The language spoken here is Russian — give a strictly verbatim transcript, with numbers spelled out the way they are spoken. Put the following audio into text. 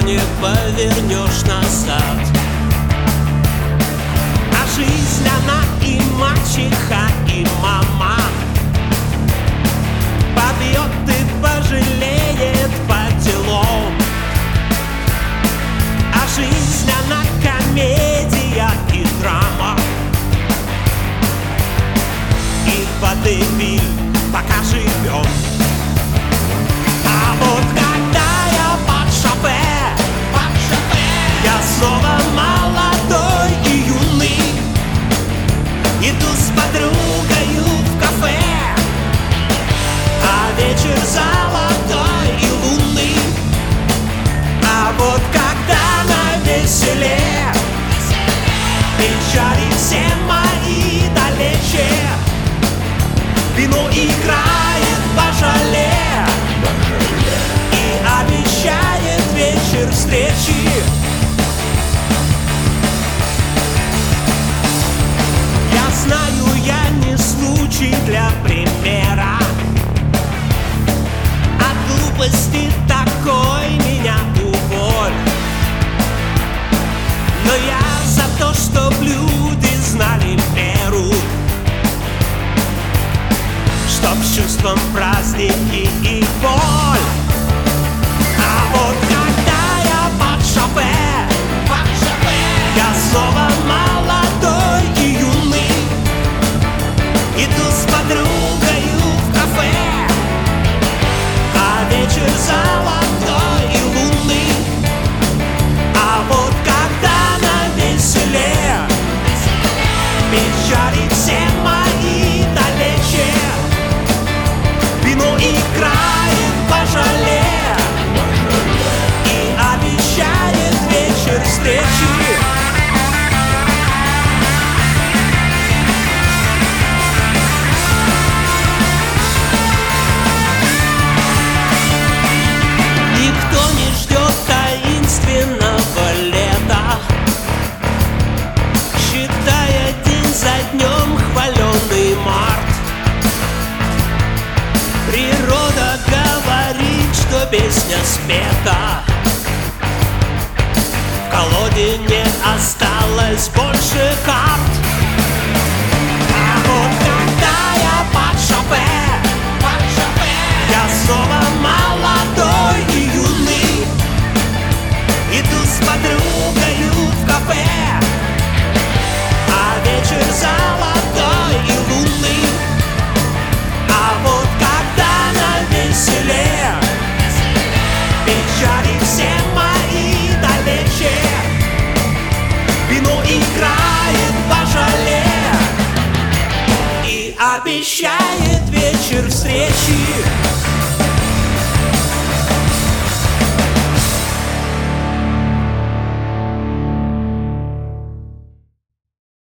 не повернешь назад. А жизнь она и мачеха, и мама. Побьет и пожалеет по делам. А жизнь она комедия и драма. И водевиль, пока живем. А вот когда я под шофе, под шофе, я снова молодой и юный. Иду с подругою в кафе, а вечер золотой и лунный. А вот когда на веселе печали все мои далече, вино играет божале и обещает вечер встречи. Я знаю, я не случай для примера. От глупости такой меня уволь. Но я за то, чтоб люди знали меру, чтоб с чувством праздники и боль. А вот когда я под шофе, под шофе, я снова молодой и юный. Иду с подругою в кафе, а вечер золотой и лунный. А вот когда на веселе печали все мои далече, вино играет божале и обещает вечер встречи. Никто не ждет таинственного лета, считая день за днем хваленый март. Природа говорит, что песня спета. В колоде не осталось больше карт. А вот когда я под шофе, под шофе, я снова молодой и юный. Иду с подругою в кафе, а вечер золотой и лунный. А вот когда на веселе печали все мои далече, вино играет божале и обещает вечер встречи.